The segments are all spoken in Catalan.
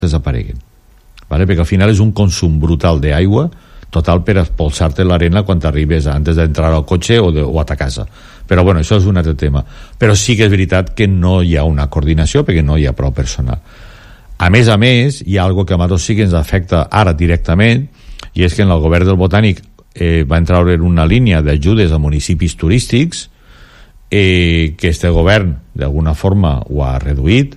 desapareguen, ¿vale? Perquè al final és un consum brutal d'aigua total per expulsar-te l'arena quan t'arribes antes d'entrar al cotxe o a ta casa. Però bueno, això és un altre tema. Però sí que és veritat que no hi ha una coordinació perquè no hi ha prou personal. A més, hi ha algo que a nosaltres sí que ens afecta ara directament, i és que en el govern del Botànic va entrar en una línia d'ajudes a municipis turístics que este govern d'alguna forma ho ha reduït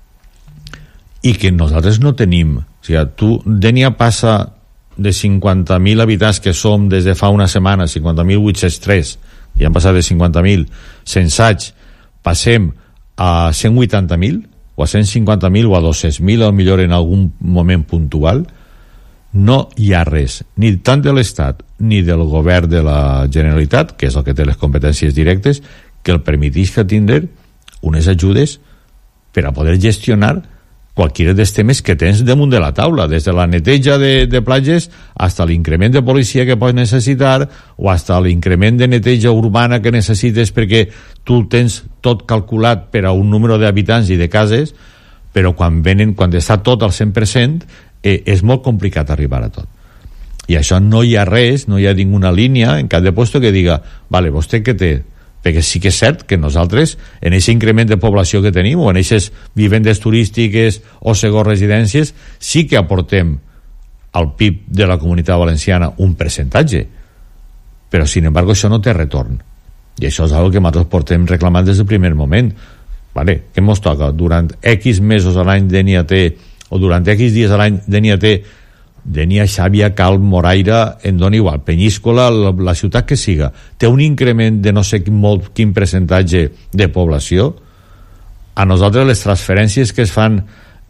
i que nosaltres no tenim. O sigui, Dénia passa de 50.000 habitants que som des de fa una setmana, 50.803, i han passat de 50.000 sense anys, passem a 180.000 o a 150.000 o a 200.000 al millor en algun moment puntual. No hi ha res, ni tant de l'Estat ni del govern de la Generalitat, que és el que té les competències directes, que el permetisca tindre unes ajudes per a poder gestionar qualsevol dels temes que tens damunt de la taula, des de la neteja de platges fins a l'increment de policia que pots necessitar o fins a l'increment de neteja urbana que necessites perquè tu tens tot calculat per a un número d'habitants i de cases, però quan està tot al 100% és molt complicat arribar a tot. I això no hi ha res, no hi ha ninguna línia en cap de puesto que diga, vale, vostè què té? Perquè sí que és cert que nosaltres, en aquest increment de població que tenim, o en aquestes vivendes turístiques o segons residències, sí que aportem al PIB de la Comunitat Valenciana un percentatge. Però, sin embargo, això no té retorn. I això és una cosa que nosaltres portem reclamant des del primer moment. Vale, què ens toca? Durant X mesos a l'any Dénia té, o durant X dies a l'any Dénia té, Dénia, Xàbia, Calp, Moraira, en dona igual, Penyíscola, la ciutat que siga, té un increment de no sé quin percentatge de població. A nosaltres les transferències que es fan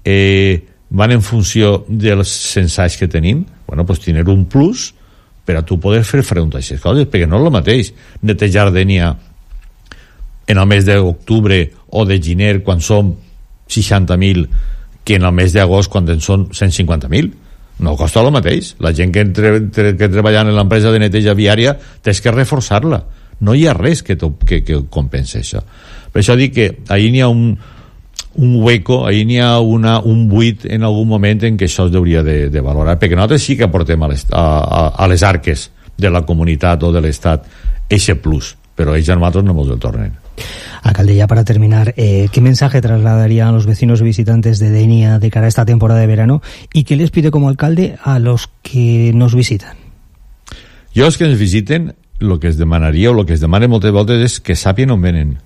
van en funció dels censals que tenim. Bueno, pues tindre un plus per a tu poder fer front a aquestes coses, perquè no és el mateix netejar Dénia en el mes d'octubre o de gener quan som 60.000 que en el mes d'agost quan en són 150.000. No costa el mateix. La gent que treballa en l'empresa de neteja viària tens que reforçar-la. No hi ha res que compensa això. Per això dic que ahir n'hi ha un hueco, ahir n'hi ha un buit en algun moment en què això es hauria de valorar, perquè nosaltres sí que aportem a les arques de la comunitat o de l'Estat eixe plus, però ells a nosaltres no ens el tornen. Alcalde, ya para terminar, ¿qué mensaje trasladaría a los vecinos y visitantes de Dénia de cara a esta temporada de verano? ¿Y qué les pide como alcalde a los que nos visitan? Jo, els que ens visiten, el que es demanaria o el que es demana moltes voltes és que sàpien on venen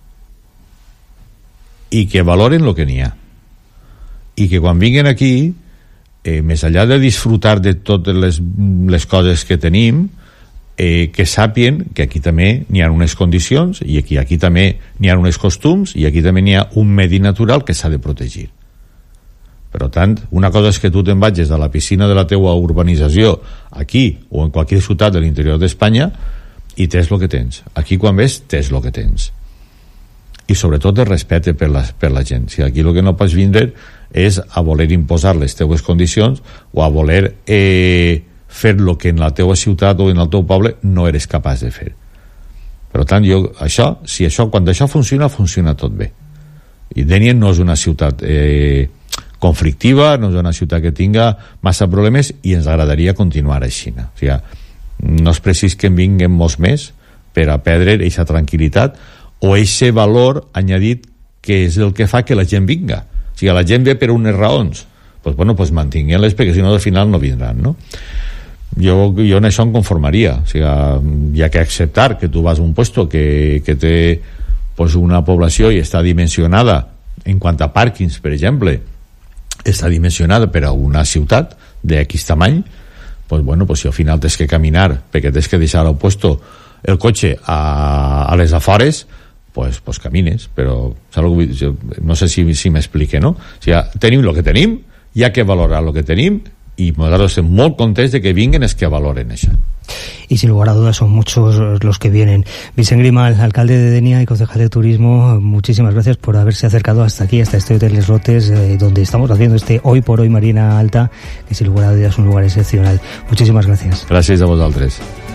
i que valoren el que n'hi ha. I que quan vinguen aquí, més enllà de disfrutar de totes les coses que tenim, que sàpien que aquí també n'hi ha unes condicions i aquí també n'hi ha uns costums i aquí també n'hi ha un medi natural que s'ha de protegir. Per tant, una cosa és que tu te'n vagis a la piscina de la teua urbanització aquí o en qualsevol ciutat de l'interior d'Espanya i tens el que tens. Aquí quan ves, tens el que tens. I sobretot el respecte per la gent. Si aquí el que no pots vindre és a voler imposar les teues condicions o a voler fer el que en la teua ciutat o en el teu poble no eres capaç de fer. Per tant, quan això funciona, funciona tot bé. I Dénia no és una ciutat conflictiva, no és una ciutat que tinga massa problemes i ens agradaria continuar així. O sigui, no és precís que en vinguem molts més per a perdre aquesta tranquil·litat o aquest valor añadit que és el que fa que la gent vinga. O sigui, la gent ve per unes raons, doncs mantinguem-les perquè si no al final no vindran, no? Jo en això em conformaria. O sigui, hi ha que acceptar que tu vas a un puesto que té una població i està dimensionada en quant a pàrquings, per exemple, està dimensionada per a una ciutat d'X tamany, si al final tens que caminar perquè tens que deixar el cotxe a les afores, pues camines, però no sé si m'explique, no? O sigui, tenim el que tenim, hi ha que valorar el que tenim i nosaltres estem molt contents de que vinguen els que valoren això. Y sin lugar a dudas son muchos los que vienen. Vicent Grimal, alcalde de Dénia y concejal de turismo, muchísimas gracias por haberse acercado hasta aquí, hasta este Hotel Les Rotes, donde estamos haciendo este Hoy por Hoy Marina Alta, que sin lugar a dudas es un lugar excepcional. Muchísimas gracias. Gràcies a vosaltres.